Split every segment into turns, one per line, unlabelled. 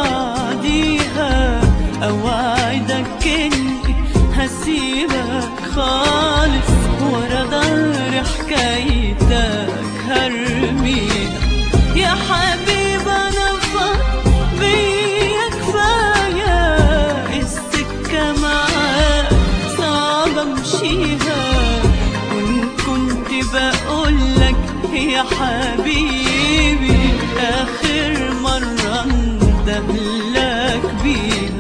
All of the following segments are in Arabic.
بعديها اوعدك اني هسيبك خالص ورا ظهر حكايتك هرميها. يا حبيبي انا فاض بيا كفايه، السكه معاك صعب امشيها. وان كنت بقولك يا حبيبي اخر مره اندهلك بيها.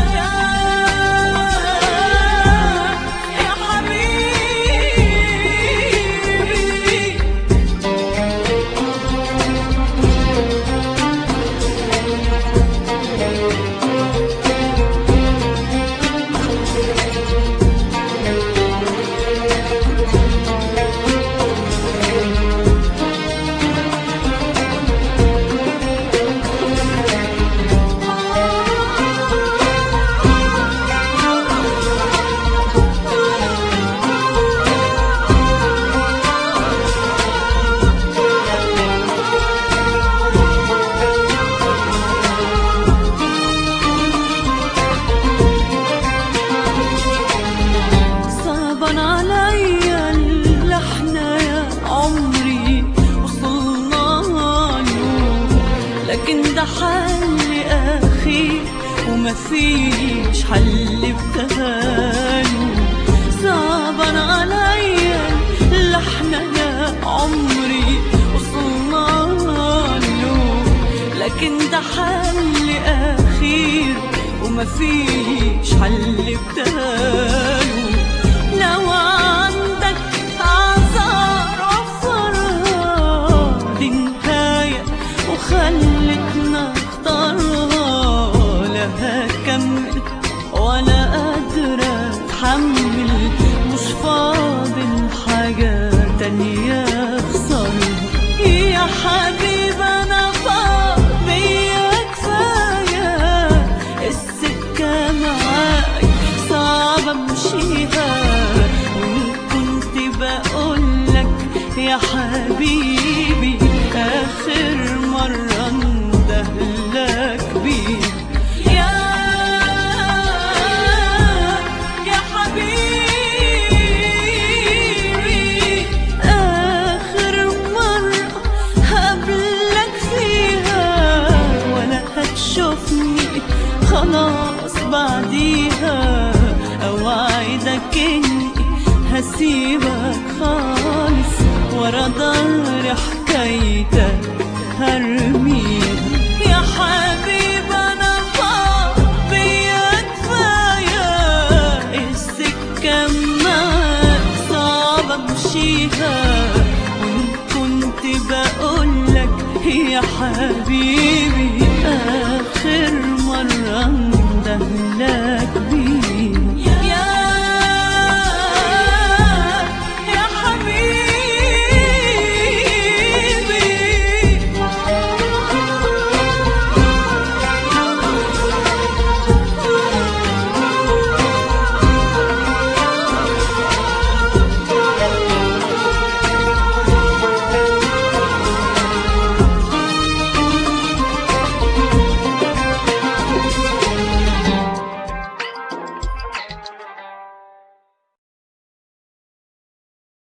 صعبان عليا اللي احنا يا عمري وصلنا له، لكن ده حل اخير ومفيش حل بتهاله. صعبان عليا اللي احنا يا عمري وصلنا له، لكن ده حل اخير ومفيش حل بتهاله. لو عندك اعذار عفرها دي نهاية وخلتنا اختارها، لا هكمل ولا قادرة اتحمل، مش فاضل حاجة تانية اخسرها. يا حبيبي انا فاض بيا كفاية، السكة معاك صعب امشيها. يا حبيبي آخر مرة اندهلك بيها. يا حبيبي آخر مرة هقابلك فيها، ولا هتشوفني خلاص بعديها. أوعدك إني هسيبك خالص ورا ظهر حكايتك هرميها. يا حبيبي انا فاض بيا كفايه، السكه معاك صعب امشيها. وان كنت بقولك يا حبيبي